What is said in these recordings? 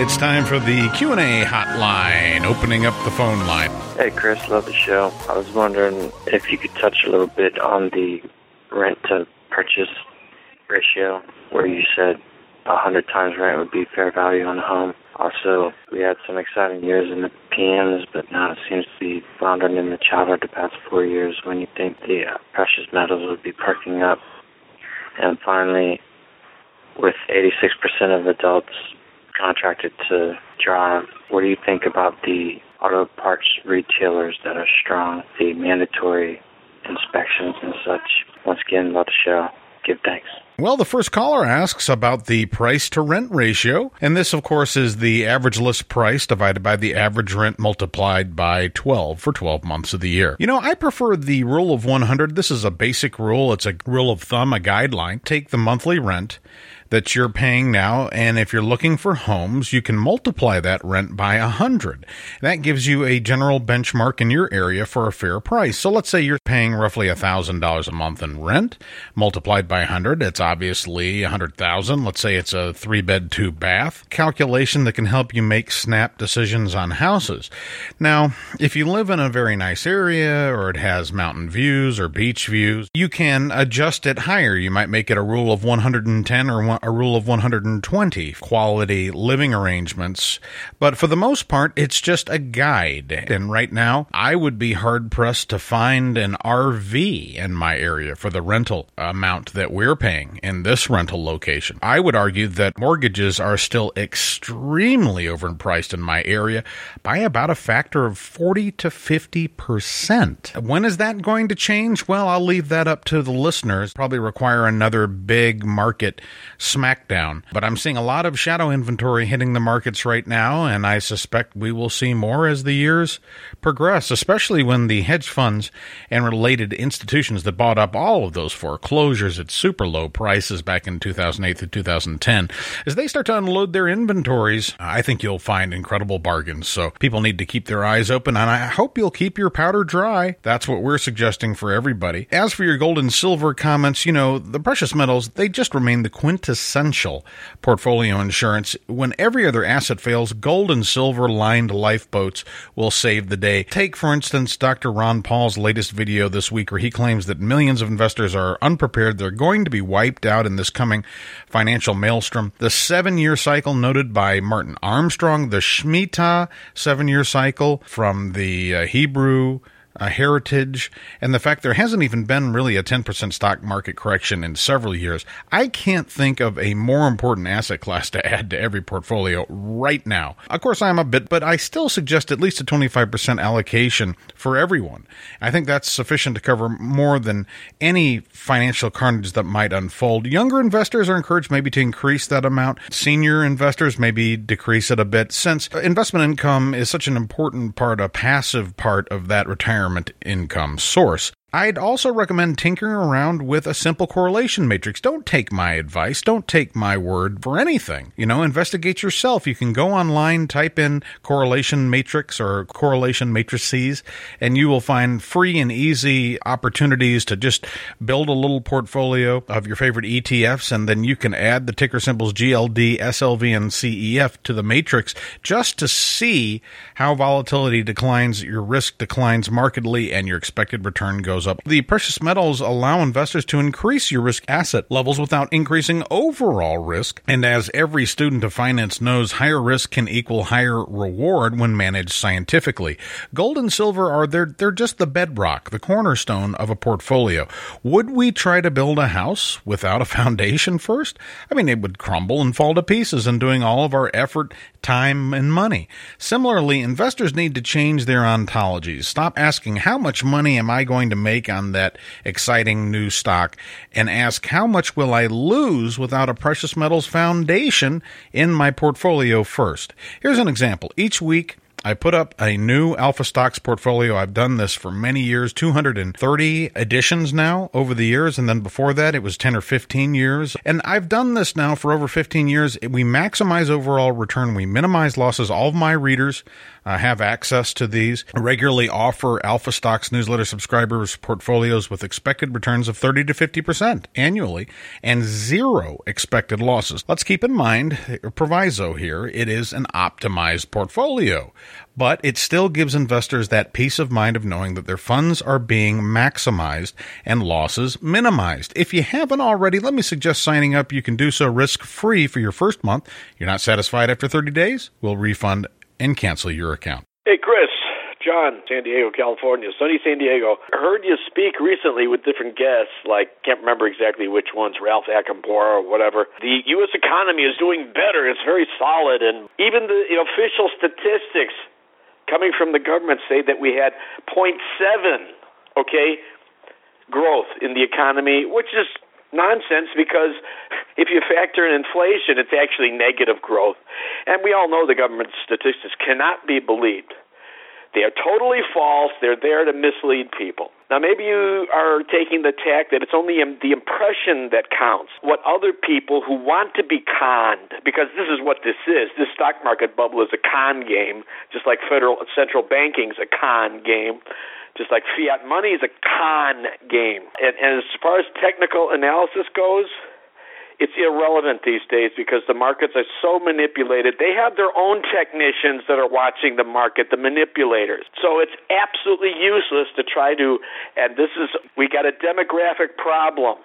It's time for the Q&A hotline, opening up the phone line. Hey, Chris, love the show. I was wondering if you could touch a little bit on the rent-to-purchase ratio, where you said 100 times rent would be fair value on a home. Also, we had some exciting years in the PMs, but now it seems to be floundering in the chowder the past 4 years. When you think the precious metals would be perking up. And finally, with 86% of adults contracted to drive, what do you think about the auto parts retailers that are strong, the mandatory inspections and such? Once again, love the show. Give thanks. Well, the first caller asks about the price-to-rent ratio, and this, of course, is the average list price divided by the average rent multiplied by 12 for 12 months of the year. You know, I prefer the rule of 100. This is a basic rule. It's a rule of thumb, a guideline. Take the monthly rent that you're paying now, and if you're looking for homes, you can multiply that rent by 100. That gives you a general benchmark in your area for a fair price. So let's say you're paying roughly $1,000 a month in rent, multiplied by 100, it's obviously $100,000. Let's say it's a 3-bed, 2-bath. Calculation that can help you make snap decisions on houses. Now, if you live in a very nice area, or it has mountain views or beach views, you can adjust it higher. You might make it a rule of 110 or a rule of 120 quality living arrangements, but for the most part, it's just a guide. And right now, I would be hard-pressed to find an RV in my area for the rental amount that we're paying in this rental location. I would argue that mortgages are still extremely overpriced in my area by about a factor of 40 to 50%. When is that going to change? Well, I'll leave that up to the listeners. Probably require another big market smackdown. But I'm seeing a lot of shadow inventory hitting the markets right now, and I suspect we will see more as the years progress, especially when the hedge funds and related institutions that bought up all of those foreclosures at super low prices back in 2008 to 2010, as they start to unload their inventories, I think you'll find incredible bargains. So people need to keep their eyes open, and I hope you'll keep your powder dry. That's what we're suggesting for everybody. As for your gold and silver comments, you know, the precious metals, they just remain the quintessential portfolio insurance. When every other asset fails, gold and silver lined lifeboats will save the day. Take, for instance, Dr. Ron Paul's latest video this week, where he claims that millions of investors are unprepared. They're going to be wiped out in this coming financial maelstrom. The 7-year cycle noted by Martin Armstrong, the Shemitah 7-year cycle from the Hebrew heritage, and the fact there hasn't even been really a 10% stock market correction in several years. I can't think of a more important asset class to add to every portfolio right now. Of course, I'm a bit, but I still suggest at least a 25% allocation for everyone. I think that's sufficient to cover more than any financial carnage that might unfold. Younger investors are encouraged maybe to increase that amount. Senior investors maybe decrease it a bit, since investment income is such an important part, a passive part of that retirement income source. I'd also recommend tinkering around with a simple correlation matrix. Don't take my advice. Don't take my word for anything. You know, investigate yourself. You can go online, type in correlation matrix or correlation matrices, and you will find free and easy opportunities to just build a little portfolio of your favorite ETFs, and then you can add the ticker symbols GLD, SLV, and CEF to the matrix just to see how volatility declines, your risk declines markedly, and your expected return goes up. The precious metals allow investors to increase your risk asset levels without increasing overall risk. And as every student of finance knows, higher risk can equal higher reward when managed scientifically. Gold and silver are they're just the bedrock, the cornerstone of a portfolio. Would we try to build a house without a foundation first? I mean, it would crumble and fall to pieces in doing all of our effort, time, and money. Similarly, investors need to change their ontologies. Stop asking, how much money am I going to make on that exciting new stock, and ask, how much will I lose without a precious metals foundation in my portfolio first? Here's an example. Each week, I put up a new Alpha Stocks portfolio. I've done this for many years, 230 editions now over the years. And then before that, it was 10 or 15 years. And I've done this now for over 15 years. We maximize overall return. We minimize losses. All of my readers have access to these. I regularly offer Alpha Stocks newsletter subscribers portfolios with expected returns of 30 to 50% annually and zero expected losses. Let's keep in mind, a proviso here, it is an optimized portfolio, but it still gives investors that peace of mind of knowing that their funds are being maximized and losses minimized. If you haven't already, let me suggest signing up. You can do so risk-free for your first month. You're not satisfied after 30 days? We'll refund and cancel your account. Hey, Chris. John, San Diego, California, sunny San Diego. I heard you speak recently with different guests, can't remember exactly which ones, Ralph Acampora or whatever. The U.S. economy is doing better. It's very solid, and even the official statistics coming from the government say that we had 0.7, growth in the economy, which is nonsense because if you factor in inflation, it's actually negative growth. And we all know the government statistics cannot be believed. They are totally false. They're there to mislead people. Now, maybe you are taking the tack that it's only the impression that counts. What other people who want to be conned, because this is what this is. This stock market bubble is a con game, just like central banking is a con game, just like fiat money is a con game. And as far as technical analysis goes, it's irrelevant these days because the markets are so manipulated. They have their own technicians that are watching the market, the manipulators. So it's absolutely useless to try to, we got a demographic problem.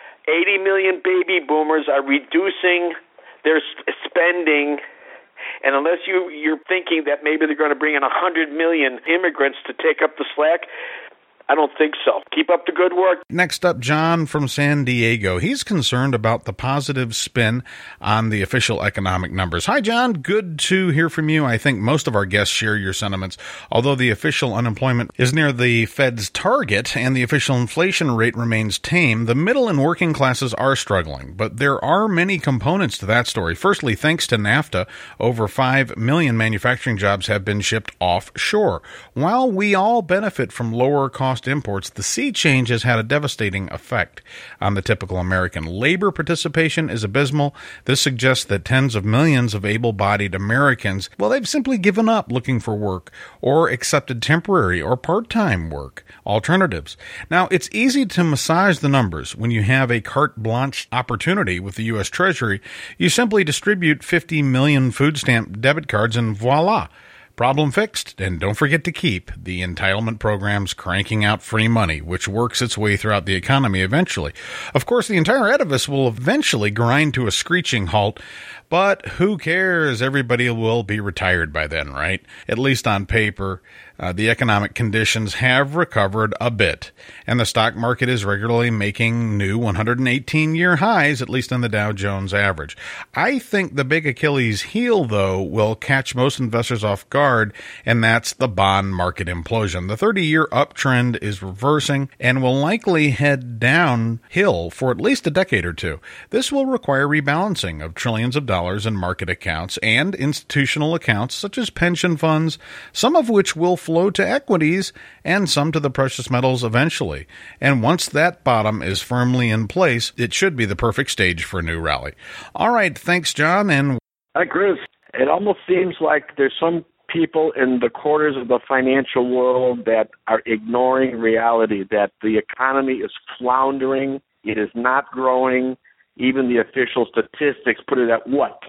80 million baby boomers are reducing their spending, and unless you're thinking that maybe they're going to bring in 100 million immigrants to take up the slack, I don't think so. Keep up the good work. Next up, John from San Diego. He's concerned about the positive spin on the official economic numbers. Hi, John. Good to hear from you. I think most of our guests share your sentiments. Although the official unemployment is near the Fed's target and the official inflation rate remains tame, the middle and working classes are struggling. But there are many components to that story. Firstly, thanks to NAFTA, over 5 million manufacturing jobs have been shipped offshore. While we all benefit from lower cost imports, the sea change has had a devastating effect on the typical American. Labor participation is abysmal. This suggests that tens of millions of able-bodied Americans, they've simply given up looking for work or accepted temporary or part-time work alternatives. Now, it's easy to massage the numbers when you have a carte blanche opportunity with the U.S. Treasury. You simply distribute 50 million food stamp debit cards and voila. Problem fixed, and don't forget to keep the entitlement programs cranking out free money, which works its way throughout the economy eventually. Of course, the entire edifice will eventually grind to a screeching halt, but who cares? Everybody will be retired by then, right? At least on paper. The economic conditions have recovered a bit, and the stock market is regularly making new 118-year highs, at least in the Dow Jones average. I think the big Achilles heel, though, will catch most investors off guard, and that's the bond market implosion. The 30-year uptrend is reversing and will likely head downhill for at least a decade or two. This will require rebalancing of trillions of dollars in market accounts and institutional accounts, such as pension funds, some of which will flow to equities and some to the precious metals eventually. And once that bottom is firmly in place, it should be the perfect stage for a new rally. All right, thanks, John. And hi, Chris. It almost seems like there's some people in the quarters of the financial world that are ignoring reality, that the economy is floundering, it is not growing. Even the official statistics put it at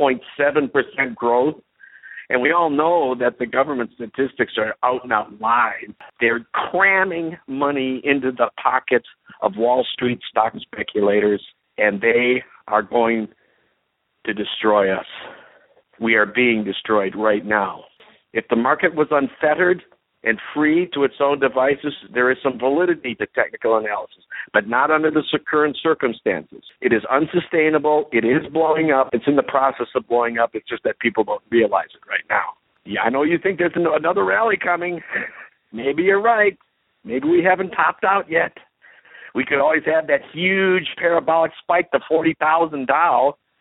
0.7% growth? And we all know that the government statistics are out and out lies. They're cramming money into the pockets of Wall Street stock speculators, and they are going to destroy us. We are being destroyed right now. If the market was unfettered and free to its own devices, there is some validity to technical analysis, but not under the current circumstances. It is unsustainable. It is blowing up. It's in the process of blowing up. It's just that people don't realize it right now. Yeah, I know you think there's another rally coming. Maybe you're right. Maybe we haven't topped out yet. We could always have that huge parabolic spike to 40,000 Dow.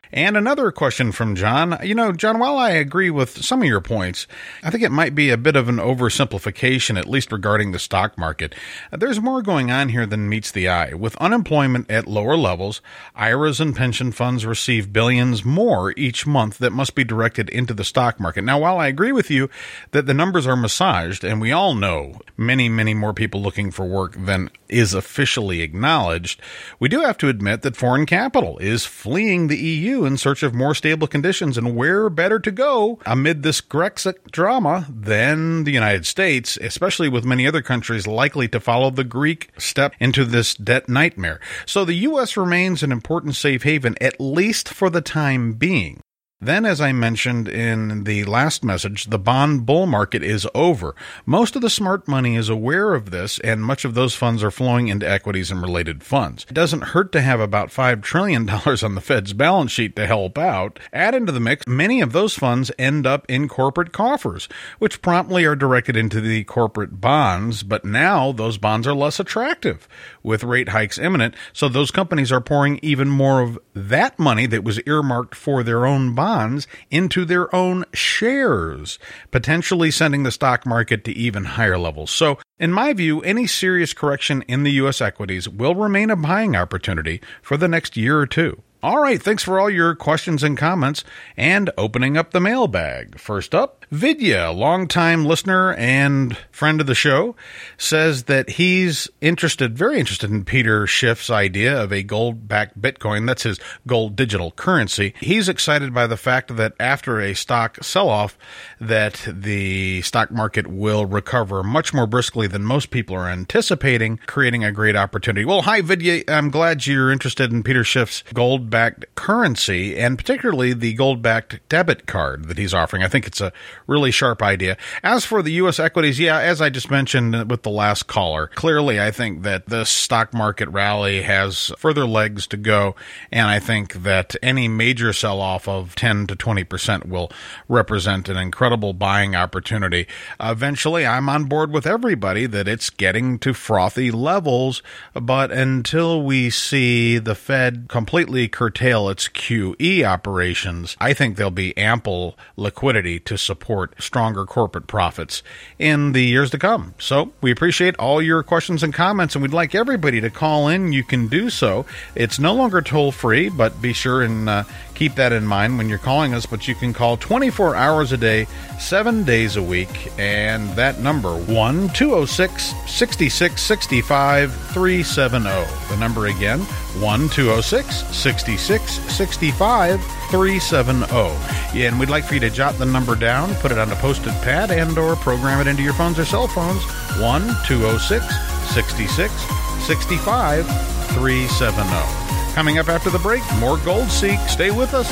And another question from John. John, while I agree with some of your points, I think it might be a bit of an oversimplification, at least regarding the stock market. There's more going on here than meets the eye. With unemployment at lower levels, IRAs and pension funds receive billions more each month that must be directed into the stock market. Now, while I agree with you that the numbers are massaged, and we all know many, many more people looking for work than is officially acknowledged, we do have to admit that foreign capital is fleeing the EU in search of more stable conditions, and where better to go amid this Brexit drama than the United States, especially with many other countries likely to follow the Greek step into this debt nightmare. So the U.S. remains an important safe haven, at least for the time being. Then, as I mentioned in the last message, the bond bull market is over. Most of the smart money is aware of this, and much of those funds are flowing into equities and related funds. It doesn't hurt to have about $5 trillion on the Fed's balance sheet to help out. Add into the mix, many of those funds end up in corporate coffers, which promptly are directed into the corporate bonds, but now those bonds are less attractive with rate hikes imminent, so those companies are pouring even more of that money that was earmarked for their own bonds into their own shares, potentially sending the stock market to even higher levels. So, in my view, any serious correction in the U.S. equities will remain a buying opportunity for the next year or two. All right, thanks for all your questions and comments, and opening up the mailbag. First up, Vidya, longtime listener and friend of the show, says that he's very interested in Peter Schiff's idea of a gold-backed Bitcoin. That's his gold digital currency. He's excited by the fact that after a stock sell-off, that the stock market will recover much more briskly than most people are anticipating, creating a great opportunity. Well, hi, Vidya. I'm glad you're interested in Peter Schiff's gold-backed currency, and particularly the gold-backed debit card that he's offering. I think it's a really sharp idea. As for the U.S. equities, as I just mentioned with the last caller, clearly I think that the stock market rally has further legs to go, and I think that any major sell-off of 10 to 20% will represent an incredible buying opportunity. Eventually, I'm on board with everybody that it's getting to frothy levels, but until we see the Fed completely curtail its QE operations, I think there'll be ample liquidity to support stronger corporate profits in the years to come. So we appreciate all your questions and comments, and we'd like everybody to call in. You can do so. It's no longer toll free, but be sure and keep that in mind when you're calling us. But you can call 24 hours a day, 7 days a week, and that number 1-206-6665-370. The number again, 1-206-6665-370. Yeah, and we'd like for you to jot the number down, put it on a Post-it pad, and or program it into your phones or cell phones. 1-206-6665-370. Coming up after the break, more Gold Seek. Stay with us.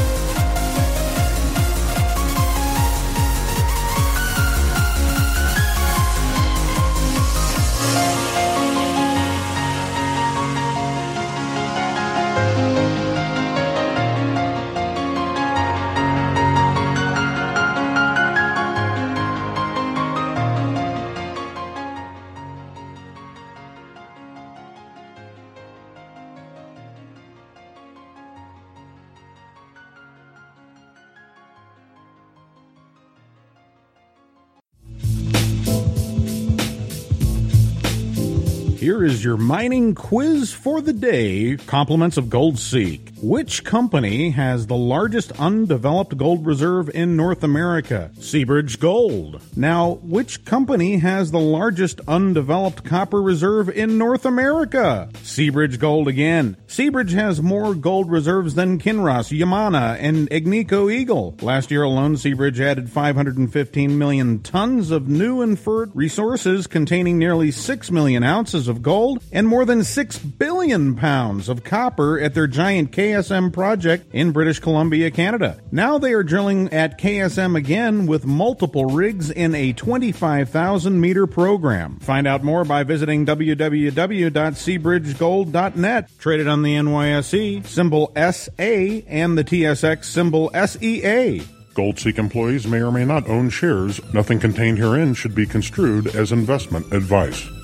Here is your mining quiz for the day. Compliments of Gold Seek. Which company has the largest undeveloped gold reserve in North America? Seabridge Gold. Now, which company has the largest undeveloped copper reserve in North America? Seabridge Gold again. Seabridge has more gold reserves than Kinross, Yamana, and Agnico Eagle. Last year alone, Seabridge added 515 million tons of new inferred resources containing nearly 6 million ounces of gold and more than 6 billion pounds of copper at their giant KSM project in British Columbia, Canada. Now they are drilling at KSM again with multiple rigs in a 25,000-meter program. Find out more by visiting www.seabridgegold.net. Traded on the NYSE, symbol SA, and the TSX, symbol SEA. GoldSeek employees may or may not own shares. Nothing contained herein should be construed as investment advice.